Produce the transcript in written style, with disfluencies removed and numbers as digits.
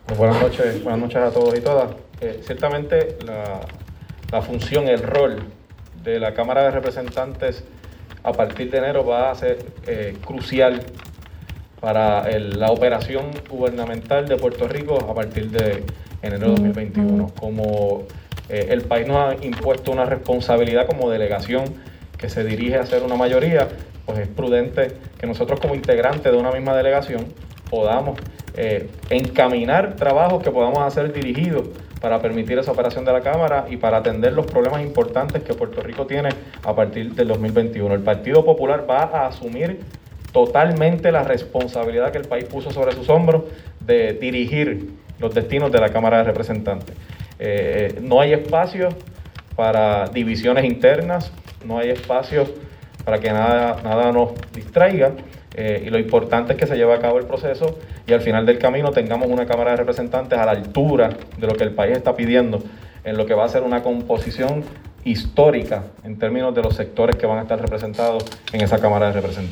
Pues buenas noches a todos y todas. Ciertamente la función, el rol de la Cámara de Representantes a partir de enero va a ser crucial para la operación gubernamental de Puerto Rico a partir de enero de 2021. Como el país nos ha impuesto una responsabilidad como delegación que se dirige a ser una mayoría, pues es prudente que nosotros como integrantes de una misma delegación podamos encaminar trabajos que podamos hacer dirigidos para permitir esa operación de la Cámara y para atender los problemas importantes que Puerto Rico tiene a partir del 2021. El Partido Popular va a asumir totalmente la responsabilidad que el país puso sobre sus hombros de dirigir los destinos de la Cámara de Representantes. No hay espacio para divisiones internas, no hay espacio para que nada nos distraiga. Y lo importante es que se lleve a cabo el proceso y al final del camino tengamos una Cámara de Representantes a la altura de lo que el país está pidiendo en lo que va a ser una composición histórica en términos de los sectores que van a estar representados en esa Cámara de Representantes.